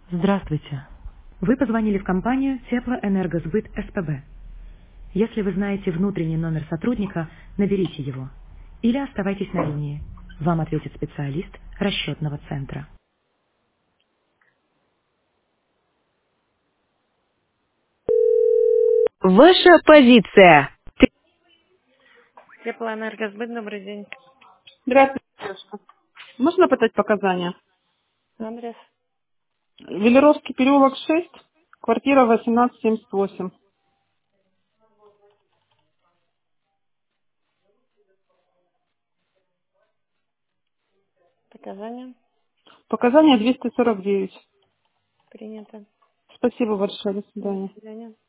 Здравствуйте. Вы позвонили в компанию Теплоэнергосбыт СПБ. Если вы знаете внутренний номер сотрудника, наберите его. Или оставайтесь на линии. Вам ответит специалист расчетного центра. Ваша позиция. Теплоэнергосбыт, добрый день. Здравствуйте, девушка. Можно подать показания? Адрес. Велеровский переулок 6, квартира 1878. Показания. Показания 249. Принято. Спасибо большое. До До свидания. свидания.